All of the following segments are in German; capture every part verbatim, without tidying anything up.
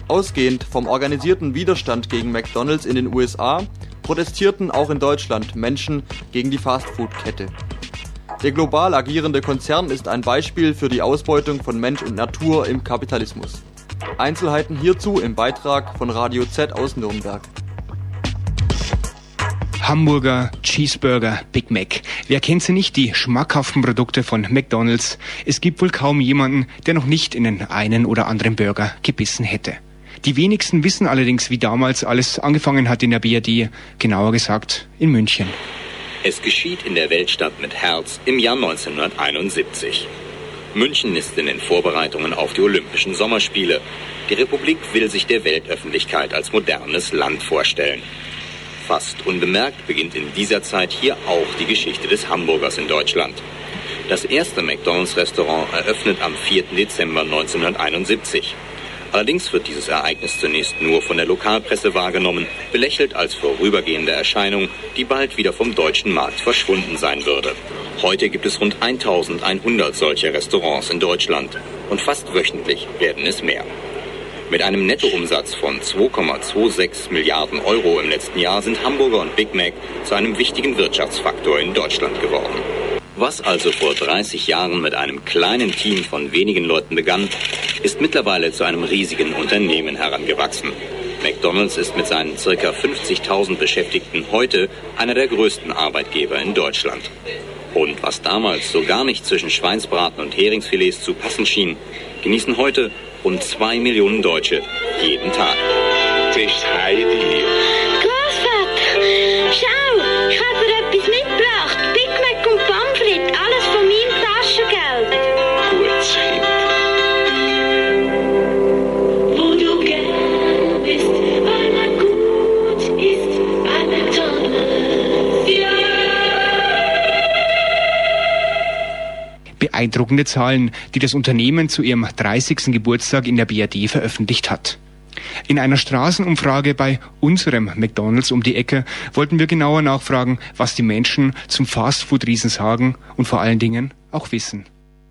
Ausgehend vom organisierten Widerstand gegen McDonald's in den U S A protestierten auch in Deutschland Menschen gegen die Fastfood-Kette. Der global agierende Konzern ist ein Beispiel für die Ausbeutung von Mensch und Natur im Kapitalismus. Einzelheiten hierzu im Beitrag von Radio Z aus Nürnberg. Hamburger, Cheeseburger, Big Mac. Wer kennt sie nicht, die schmackhaften Produkte von McDonald's? Es gibt wohl kaum jemanden, der noch nicht in den einen oder anderen Burger gebissen hätte. Die wenigsten wissen allerdings, wie damals alles angefangen hat in der B R D, genauer gesagt in München. Es geschieht in der Weltstadt mit Herz im Jahr neunzehnhunderteinundsiebzig. München ist in den Vorbereitungen auf die Olympischen Sommerspiele. Die Republik will sich der Weltöffentlichkeit als modernes Land vorstellen. Fast unbemerkt beginnt in dieser Zeit hier auch die Geschichte des Hamburgers in Deutschland. Das erste McDonald's-Restaurant eröffnet am vierten Dezember neunzehnhunderteinundsiebzig. Allerdings wird dieses Ereignis zunächst nur von der Lokalpresse wahrgenommen, belächelt als vorübergehende Erscheinung, die bald wieder vom deutschen Markt verschwunden sein würde. Heute gibt es rund eintausendeinhundert solcher Restaurants in Deutschland und fast wöchentlich werden es mehr. Mit einem Nettoumsatz von zwei Komma sechsundzwanzig Milliarden Euro im letzten Jahr sind Hamburger und Big Mac zu einem wichtigen Wirtschaftsfaktor in Deutschland geworden. Was also vor dreißig Jahren mit einem kleinen Team von wenigen Leuten begann, ist mittlerweile zu einem riesigen Unternehmen herangewachsen. McDonald's ist mit seinen ca. fünfzigtausend Beschäftigten heute einer der größten Arbeitgeber in Deutschland. Und was damals so gar nicht zwischen Schweinsbraten und Heringsfilets zu passen schien, genießen heute rund zwei Millionen Deutsche jeden Tag. Das ist Heidi. Großvater, schau, ich habe dir etwas mitgebracht. Big Mac und Pommes frites, alles von meinem Taschengeld. Gutes Kind. Wo du gern bist, weil man gut ist, bei McDonald's. Ja. Beeindruckende Zahlen, die das Unternehmen zu ihrem dreißigsten Geburtstag in der B R D veröffentlicht hat. In einer Straßenumfrage bei unserem McDonald's um die Ecke wollten wir genauer nachfragen, was die Menschen zum Fastfood-Riesen sagen und vor allen Dingen auch wissen.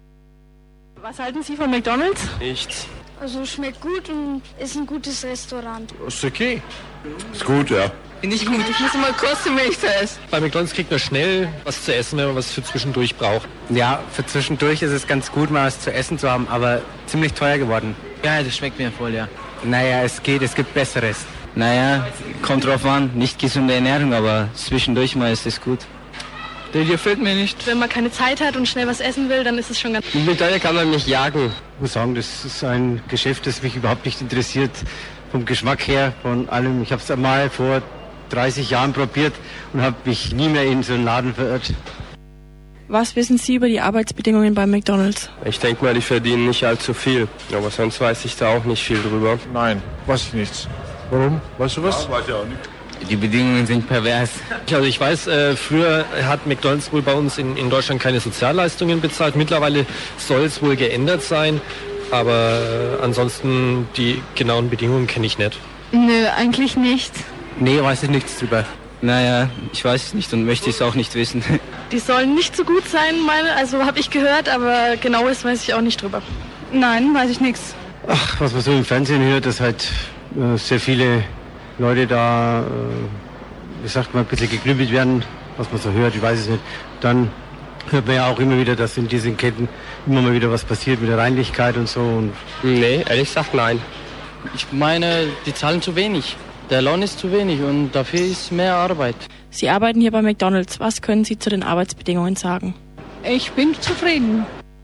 Was halten Sie von McDonald's? Nichts. Also schmeckt gut und ist ein gutes Restaurant. Ist okay. Ist gut, ja. Nicht gut, ich muss mal kosten, wenn ich esse. Bei McDonald's kriegt man schnell was zu essen, wenn man was für zwischendurch braucht. Ja, für zwischendurch ist es ganz gut, mal was zu essen zu haben, aber ziemlich teuer geworden. Ja, das schmeckt mir voll, ja. Naja, es geht, es gibt Besseres. Naja, kommt drauf an, nicht gesunde Ernährung, aber zwischendurch mal ist es gut. Der gefällt mir nicht. Wenn man keine Zeit hat und schnell was essen will, dann ist es schon ganz... Mit der kann man mich jagen. Ich muss sagen, das ist ein Geschäft, das mich überhaupt nicht interessiert. Vom Geschmack her, von allem. Ich habe es einmal vor dreißig Jahren probiert und habe mich nie mehr in so einen Laden verirrt. Was wissen Sie über die Arbeitsbedingungen bei McDonald's? Ich denke mal, die verdienen nicht allzu viel. Aber sonst weiß ich da auch nicht viel drüber. Nein, weiß ich nichts. Warum? Weißt du was? Ja, weiß ich auch nicht. Die Bedingungen sind pervers. Also ich weiß, äh, früher hat McDonald's wohl bei uns in, in Deutschland keine Sozialleistungen bezahlt. Mittlerweile soll es wohl geändert sein. Aber äh, ansonsten die genauen Bedingungen kenne ich nicht. Nö, eigentlich nicht. Nee, weiß ich nichts drüber. Naja, ich weiß es nicht und möchte es auch nicht wissen. Die sollen nicht so gut sein, meine, also habe ich gehört, aber genaues weiß ich auch nicht drüber. Nein, weiß ich nichts. Ach, was man so im Fernsehen hört, dass halt äh, sehr viele Leute da, äh, wie sagt man, ein bisschen geklüppelt werden, was man so hört, ich weiß es nicht. Dann hört man ja auch immer wieder, dass in diesen Ketten immer mal wieder was passiert mit der Reinlichkeit und so. Und nee, ehrlich gesagt nein. Ich meine, die zahlen zu wenig. Der Lohn ist zu wenig und dafür ist mehr Arbeit. Sie arbeiten hier bei McDonald's. Was können Sie zu den Arbeitsbedingungen sagen? Ich bin zufrieden.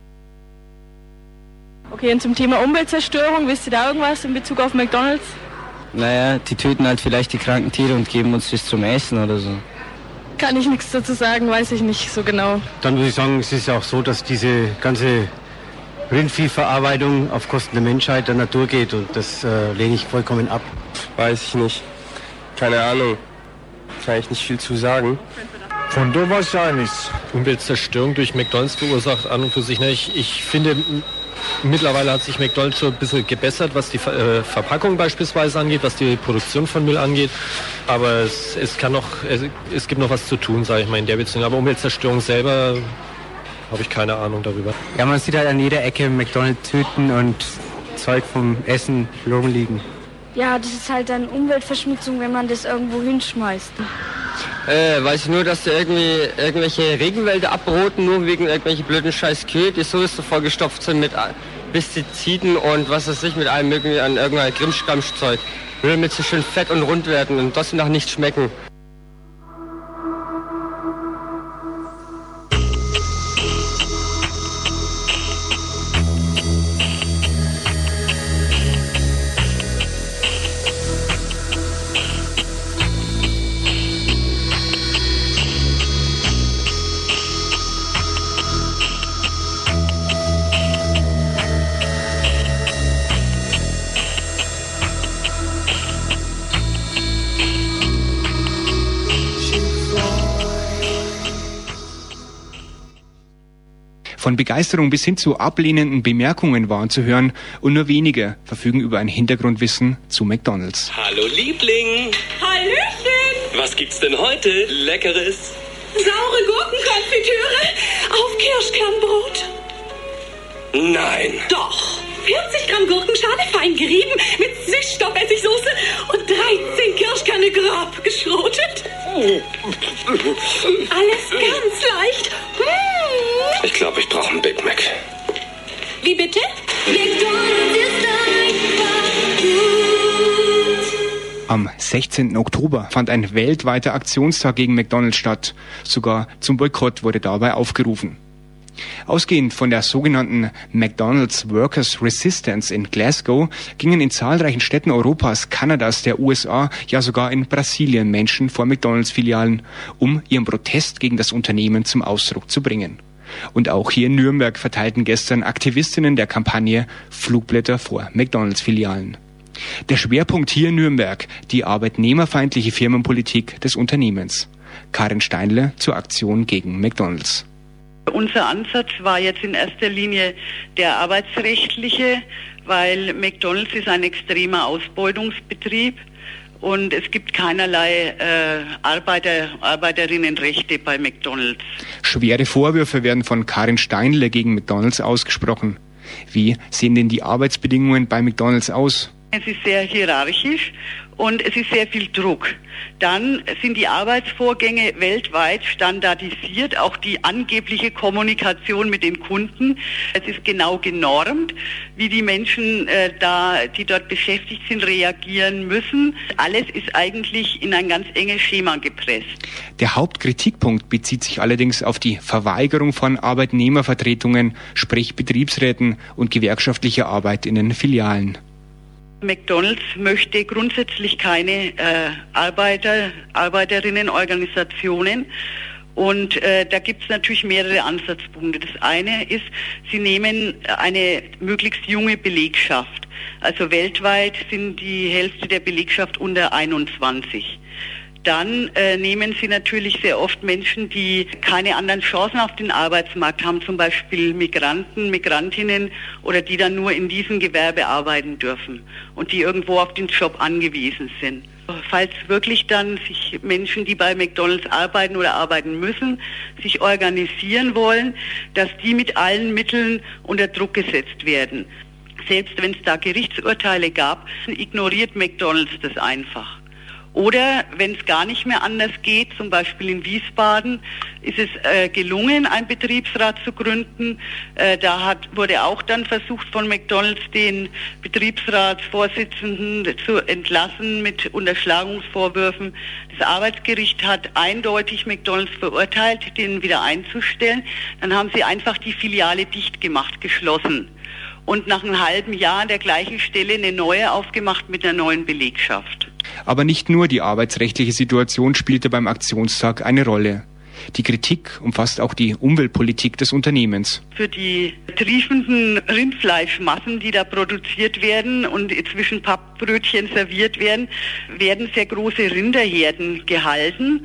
Okay, und zum Thema Umweltzerstörung, wisst ihr da irgendwas in Bezug auf McDonald's? Naja, die töten halt vielleicht die kranken Tiere und geben uns das zum Essen oder so. Kann ich nichts dazu sagen, weiß ich nicht so genau. Dann muss ich sagen, es ist ja auch so, dass diese ganze Rindviehverarbeitung auf Kosten der Menschheit, der Natur geht und das äh, lehne ich vollkommen ab. Weiß ich nicht. Keine Ahnung. Kann ich nicht viel zu sagen. Von da weiß ich ja nichts. Umweltzerstörung durch McDonald's verursacht an und für sich nicht. Ich finde, m- mittlerweile hat sich McDonald's so ein bisschen gebessert, was die Ver- äh, Verpackung beispielsweise angeht, was die Produktion von Müll angeht. Aber es, es kann noch, es, es gibt noch was zu tun, sage ich mal, in der Beziehung. Aber Umweltzerstörung selber habe ich keine Ahnung darüber. Ja, man sieht halt an jeder Ecke McDonald's Tüten und Zeug vom Essen rumliegen. Ja, das ist halt dann Umweltverschmutzung, wenn man das irgendwo hinschmeißt. Äh, weiß ich nur, dass die irgendwie irgendwelche Regenwälder abroten, nur wegen irgendwelchen blöden scheiß Kühe, die sowieso vollgestopft sind mit Pestiziden und was weiß ich, mit allem möglichen an irgendein Grimsch-Gramsch-Zeug. Nur damit sie schön fett und rund werden und trotzdem nach nichts schmecken. Von Begeisterung bis hin zu ablehnenden Bemerkungen waren zu hören und nur wenige verfügen über ein Hintergrundwissen zu McDonald's. Hallo Liebling! Hallöchen! Was gibt's denn heute Leckeres? Saure Gurkenkonfitüre auf Kirschkernbrot. Nein! Doch! vierzig Gramm Gurkenschale fein gerieben mit Süßstoffessigsoße und dreizehn Kirschkerne grob geschrotet. Alles ganz leicht. Mmh. Ich glaube, ich brauche einen Big Mac. Wie bitte? McDonald's ist einfach gut. Am sechzehnten Oktober fand ein weltweiter Aktionstag gegen McDonald's statt. Sogar zum Boykott wurde dabei aufgerufen. Ausgehend von der sogenannten McDonald's Workers Resistance in Glasgow gingen in zahlreichen Städten Europas, Kanadas, der U S A, ja sogar in Brasilien Menschen vor McDonald's-Filialen, um ihren Protest gegen das Unternehmen zum Ausdruck zu bringen. Und auch hier in Nürnberg verteilten gestern Aktivistinnen der Kampagne Flugblätter vor McDonald's-Filialen. Der Schwerpunkt hier in Nürnberg, die arbeitnehmerfeindliche Firmenpolitik des Unternehmens. Karin Steinle zur Aktion gegen McDonald's. Unser Ansatz war jetzt in erster Linie der arbeitsrechtliche, weil McDonald's ist ein extremer Ausbeutungsbetrieb und es gibt keinerlei äh, Arbeiter, Arbeiterinnenrechte bei McDonald's. Schwere Vorwürfe werden von Karin Steinle gegen McDonald's ausgesprochen. Wie sehen denn die Arbeitsbedingungen bei McDonald's aus? Es ist sehr hierarchisch und es ist sehr viel Druck. Dann sind die Arbeitsvorgänge weltweit standardisiert, auch die angebliche Kommunikation mit den Kunden. Es ist genau genormt, wie die Menschen, äh, da, die dort beschäftigt sind, reagieren müssen. Alles ist eigentlich in ein ganz enges Schema gepresst. Der Hauptkritikpunkt bezieht sich allerdings auf die Verweigerung von Arbeitnehmervertretungen, sprich Betriebsräten und gewerkschaftlicher Arbeit in den Filialen. McDonald's möchte grundsätzlich keine äh, Arbeiter, Arbeiterinnenorganisationen und äh, da gibt es natürlich mehrere Ansatzpunkte. Das eine ist, sie nehmen eine möglichst junge Belegschaft. Also weltweit sind die Hälfte der Belegschaft unter einundzwanzig. Dann äh, nehmen sie natürlich sehr oft Menschen, die keine anderen Chancen auf den Arbeitsmarkt haben, zum Beispiel Migranten, Migrantinnen oder die dann nur in diesem Gewerbe arbeiten dürfen und die irgendwo auf den Job angewiesen sind. Falls wirklich dann sich Menschen, die bei McDonald's arbeiten oder arbeiten müssen, sich organisieren wollen, dass die mit allen Mitteln unter Druck gesetzt werden. Selbst wenn es da Gerichtsurteile gab, ignoriert McDonald's das einfach. Oder wenn es gar nicht mehr anders geht, zum Beispiel in Wiesbaden, ist es äh, gelungen, einen Betriebsrat zu gründen. Äh, da hat, wurde auch dann versucht, von McDonald's den Betriebsratsvorsitzenden zu entlassen mit Unterschlagungsvorwürfen. Das Arbeitsgericht hat eindeutig McDonald's verurteilt, den wieder einzustellen. Dann haben sie einfach die Filiale dicht gemacht, geschlossen. Und nach einem halben Jahr an der gleichen Stelle eine neue aufgemacht mit einer neuen Belegschaft. Aber nicht nur die arbeitsrechtliche Situation spielte beim Aktionstag eine Rolle. Die Kritik umfasst auch die Umweltpolitik des Unternehmens. Für die triefenden Rindfleischmassen, die da produziert werden und zwischen Pappbrötchen serviert werden, werden sehr große Rinderherden gehalten.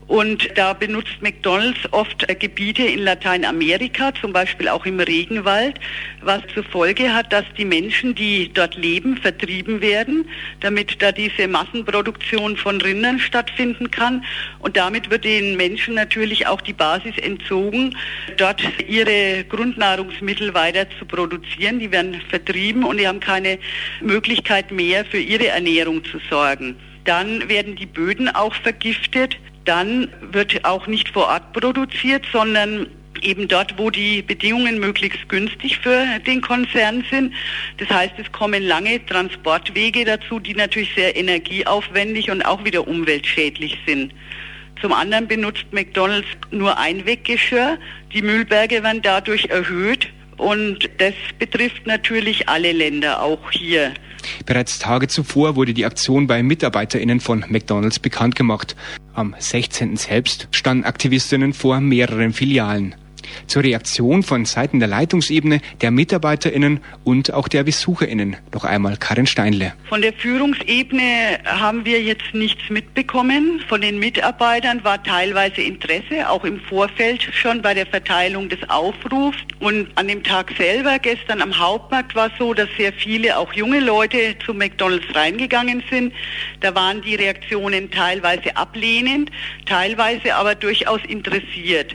Und da benutzt McDonald's oft äh, Gebiete in Lateinamerika, zum Beispiel auch im Regenwald, was zur Folge hat, dass die Menschen, die dort leben, vertrieben werden, damit da diese Massenproduktion von Rindern stattfinden kann. Und damit wird den Menschen natürlich auch die Basis entzogen, dort ihre Grundnahrungsmittel weiter zu produzieren. Die werden vertrieben und die haben keine Möglichkeit mehr, für ihre Ernährung zu sorgen. Dann werden die Böden auch vergiftet. Dann wird auch nicht vor Ort produziert, sondern eben dort, wo die Bedingungen möglichst günstig für den Konzern sind. Das heißt, es kommen lange Transportwege dazu, die natürlich sehr energieaufwendig und auch wieder umweltschädlich sind. Zum anderen benutzt McDonald's nur Einweggeschirr. Die Müllberge werden dadurch erhöht und das betrifft natürlich alle Länder, auch hier. Bereits Tage zuvor wurde die Aktion bei MitarbeiterInnen von McDonald's bekannt gemacht. Am sechzehnten selbst standen AktivistInnen vor mehreren Filialen. Zur Reaktion von Seiten der Leitungsebene, der MitarbeiterInnen und auch der BesucherInnen noch einmal Karin Steinle. Von der Führungsebene haben wir jetzt nichts mitbekommen. Von den Mitarbeitern war teilweise Interesse, auch im Vorfeld schon bei der Verteilung des Aufrufs. Und an dem Tag selber, gestern am Hauptmarkt, war es so, dass sehr viele, auch junge Leute, zu McDonald's reingegangen sind. Da waren die Reaktionen teilweise ablehnend, teilweise aber durchaus interessiert.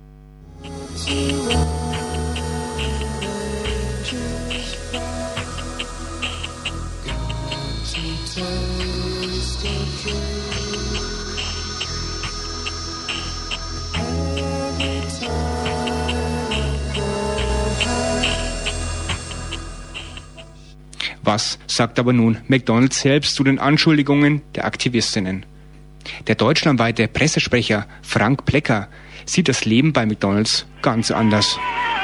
Was sagt aber nun McDonald's selbst zu den Anschuldigungen der Aktivistinnen? Der deutschlandweite Pressesprecher Frank Plecker sieht das Leben bei McDonald's ganz anders.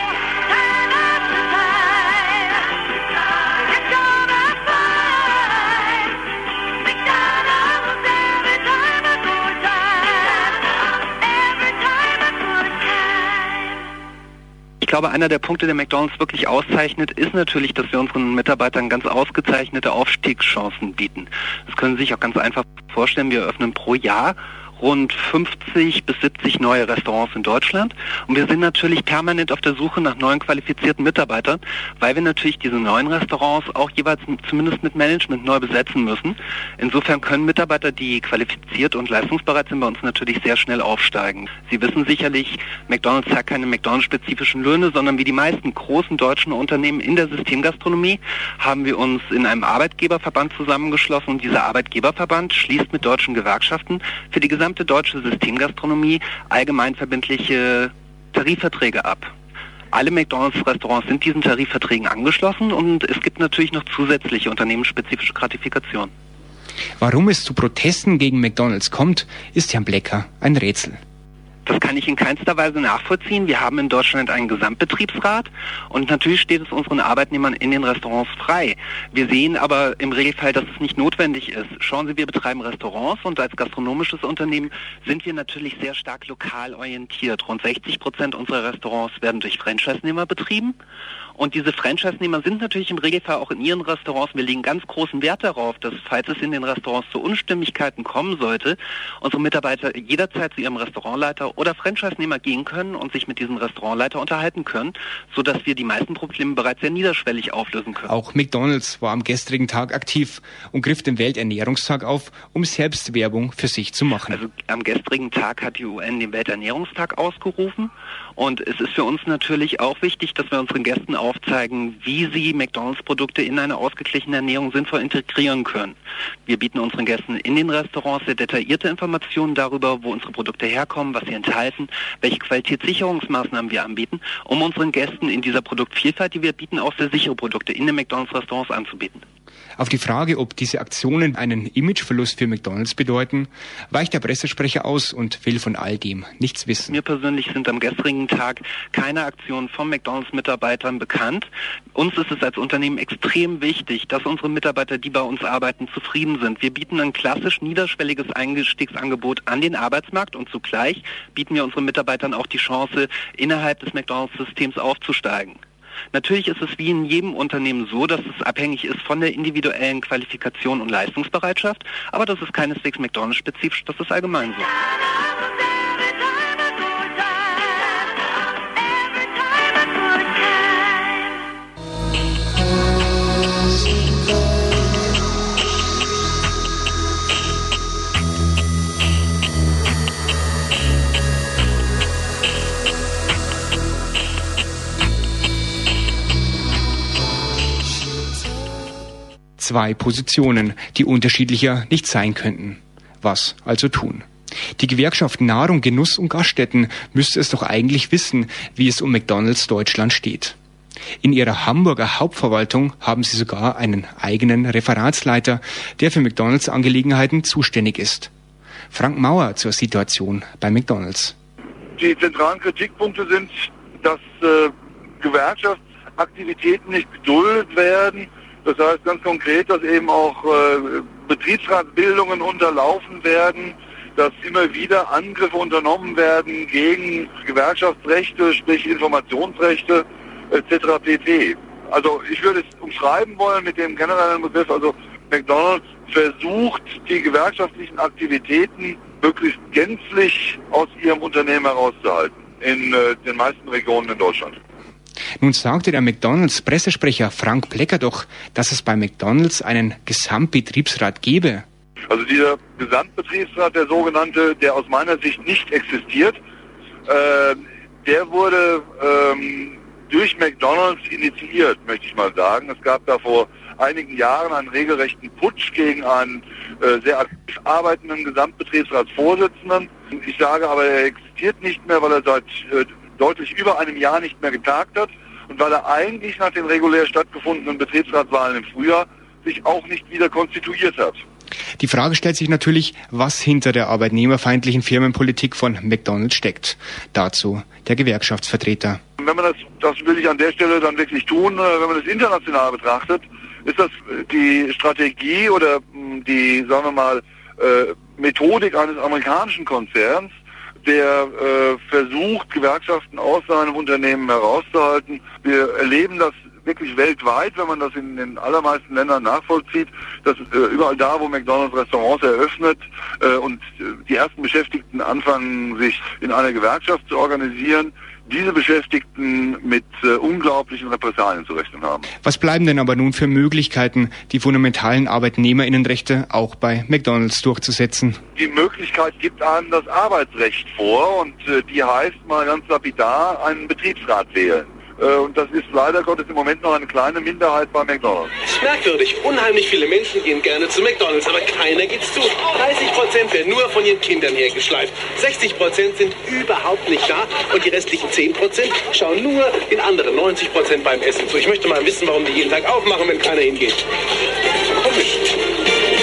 Ich glaube, einer der Punkte, der McDonald's wirklich auszeichnet, ist natürlich, dass wir unseren Mitarbeitern ganz ausgezeichnete Aufstiegschancen bieten. Das können Sie sich auch ganz einfach vorstellen. Wir eröffnen pro Jahr rund fünfzig bis siebzig neue Restaurants in Deutschland. Und wir sind natürlich permanent auf der Suche nach neuen qualifizierten Mitarbeitern, weil wir natürlich diese neuen Restaurants auch jeweils zumindest mit Management neu besetzen müssen. Insofern können Mitarbeiter, die qualifiziert und leistungsbereit sind, bei uns natürlich sehr schnell aufsteigen. Sie wissen sicherlich, McDonald's hat keine McDonald's-spezifischen Löhne, sondern wie die meisten großen deutschen Unternehmen in der Systemgastronomie haben wir uns in einem Arbeitgeberverband zusammengeschlossen. Und dieser Arbeitgeberverband schließt mit deutschen Gewerkschaften für die gesamte deutsche Systemgastronomie allgemeinverbindliche Tarifverträge ab. Alle McDonald's-Restaurants sind diesen Tarifverträgen angeschlossen und es gibt natürlich noch zusätzliche unternehmensspezifische Gratifikationen. Warum es zu Protesten gegen McDonald's kommt, ist Herrn Blecker ein Rätsel. Das kann ich in keinster Weise nachvollziehen. Wir haben in Deutschland einen Gesamtbetriebsrat und natürlich steht es unseren Arbeitnehmern in den Restaurants frei. Wir sehen aber im Regelfall, dass es nicht notwendig ist. Schauen Sie, wir betreiben Restaurants und als gastronomisches Unternehmen sind wir natürlich sehr stark lokal orientiert. Rund sechzig Prozent unserer Restaurants werden durch Franchise-Nehmer betrieben. Und diese Franchise-Nehmer sind natürlich im Regelfall auch in ihren Restaurants. Wir legen ganz großen Wert darauf, dass, falls es in den Restaurants zu Unstimmigkeiten kommen sollte, unsere Mitarbeiter jederzeit zu ihrem Restaurantleiter oder Franchise-Nehmer gehen können und sich mit diesem Restaurantleiter unterhalten können, sodass wir die meisten Probleme bereits sehr niederschwellig auflösen können. Auch McDonald's war am gestrigen Tag aktiv und griff den Welternährungstag auf, um selbst Werbung für sich zu machen. Also am gestrigen Tag hat die U N den Welternährungstag ausgerufen. Und es ist für uns natürlich auch wichtig, dass wir unseren Gästen aufzeigen, wie sie McDonald's-Produkte in eine ausgeglichene Ernährung sinnvoll integrieren können. Wir bieten unseren Gästen in den Restaurants sehr detaillierte Informationen darüber, wo unsere Produkte herkommen, was sie enthalten, welche Qualitätssicherungsmaßnahmen wir anbieten, um unseren Gästen in dieser Produktvielfalt, die wir bieten, auch sehr sichere Produkte in den McDonald's-Restaurants anzubieten. Auf die Frage, ob diese Aktionen einen Imageverlust für McDonald's bedeuten, weicht der Pressesprecher aus und will von all dem nichts wissen. Mir persönlich sind am gestrigen Tag keine Aktionen von McDonald's-Mitarbeitern bekannt. Uns ist es als Unternehmen extrem wichtig, dass unsere Mitarbeiter, die bei uns arbeiten, zufrieden sind. Wir bieten ein klassisch niederschwelliges Einstiegsangebot an den Arbeitsmarkt und zugleich bieten wir unseren Mitarbeitern auch die Chance, innerhalb des McDonald's-Systems aufzusteigen. Natürlich ist es wie in jedem Unternehmen so, dass es abhängig ist von der individuellen Qualifikation und Leistungsbereitschaft, aber das ist keineswegs McDonald's-spezifisch, das ist allgemein so. Zwei Positionen, die unterschiedlicher nicht sein könnten. Was also tun? Die Gewerkschaft Nahrung, Genuss und Gaststätten müsste es doch eigentlich wissen, wie es um McDonald's Deutschland steht. In ihrer Hamburger Hauptverwaltung haben sie sogar einen eigenen Referatsleiter, der für McDonald's Angelegenheiten zuständig ist. Frank Mauer zur Situation bei McDonald's. Die zentralen Kritikpunkte sind, dass äh, Gewerkschaftsaktivitäten nicht geduldet werden. Das heißt ganz konkret, dass eben auch äh, Betriebsratsbildungen unterlaufen werden, dass immer wieder Angriffe unternommen werden gegen Gewerkschaftsrechte, sprich Informationsrechte et cetera pp. Also ich würde es umschreiben wollen mit dem generellen Begriff, also McDonald's versucht, die gewerkschaftlichen Aktivitäten möglichst gänzlich aus ihrem Unternehmen herauszuhalten, in äh, den meisten Regionen in Deutschland. Nun sagte der McDonald's-Pressesprecher Frank Plecker doch, dass es bei McDonald's einen Gesamtbetriebsrat gebe. Also dieser Gesamtbetriebsrat, der sogenannte, der aus meiner Sicht nicht existiert, äh, der wurde ähm, durch McDonald's initiiert, möchte ich mal sagen. Es gab da vor einigen Jahren einen regelrechten Putsch gegen einen äh, sehr aktiv arbeitenden Gesamtbetriebsratsvorsitzenden. Ich sage aber, er existiert nicht mehr, weil er seit äh, deutlich über einem Jahr nicht mehr getagt hat und weil er eigentlich nach den regulär stattgefundenen Betriebsratswahlen im Frühjahr sich auch nicht wieder konstituiert hat. Die Frage stellt sich natürlich, was hinter der arbeitnehmerfeindlichen Firmenpolitik von McDonald's steckt. Dazu der Gewerkschaftsvertreter. Wenn man das, das will ich an der Stelle dann wirklich tun, wenn man das international betrachtet, ist das die Strategie oder die, sagen wir mal, Methodik eines amerikanischen Konzerns, der äh, versucht, Gewerkschaften aus seinem Unternehmen herauszuhalten. Wir erleben das wirklich weltweit, wenn man das in den allermeisten Ländern nachvollzieht, dass äh, überall da, wo McDonald's Restaurants eröffnet äh, und äh, die ersten Beschäftigten anfangen, sich in einer Gewerkschaft zu organisieren, diese Beschäftigten mit äh, unglaublichen Repressalien zu rechnen haben. Was bleiben denn aber nun für Möglichkeiten, die fundamentalen Arbeitnehmerinnenrechte auch bei McDonald's durchzusetzen? Die Möglichkeit gibt einem das Arbeitsrecht vor und äh, die heißt mal ganz lapidar, einen Betriebsrat wählen. Und das ist leider Gottes im Moment noch eine kleine Minderheit bei McDonald's. Es ist merkwürdig. Unheimlich viele Menschen gehen gerne zu McDonald's, aber keiner geht's zu. dreißig Prozent werden nur von ihren Kindern hergeschleift. sechzig Prozent sind überhaupt nicht da und die restlichen zehn Prozent schauen nur den anderen neunzig Prozent beim Essen zu. Ich möchte mal wissen, warum die jeden Tag aufmachen, wenn keiner hingeht. Komisch.